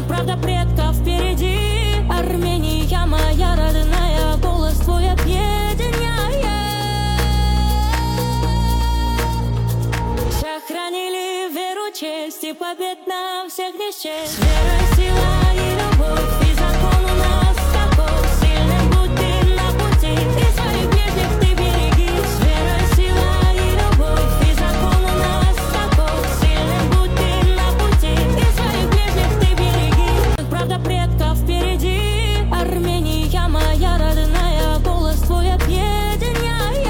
правда предков впереди. Армения моя родная, голос твой объединяет. Сохранили веру, честь и побед на всех не счесть. Вера, сила и любовь, и закон у нас такой. Сильным будь ты на пути, и своих ближних ты береги. Вера, сила и любовь, и закон у нас такой. Сильным будь ты на пути, и своих ближних ты береги. Правда предков впереди. Армения моя родная, голос твой объединяет.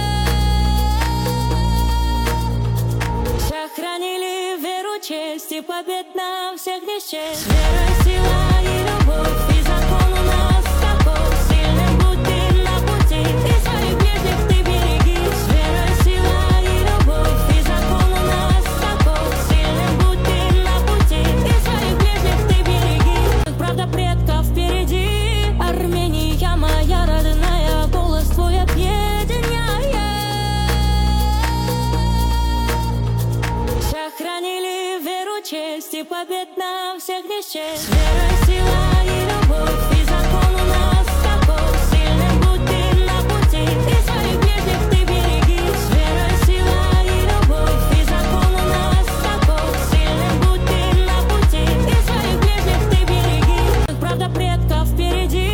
Сохранили веру, честь и побед на всех не счесть. Вера, сила и любовь, и закон у нас такой. Сильным будь ты на пути, и своих ближних ты береги. Вера, сила и любовь, и закон у нас такой. Сильным будь ты на пути, и своих ближних ты береги. Правда предков впереди. Армения моя родная, голос твой объединяет. Сохранили веру, честь и побед на всех не счесть. Вера, сила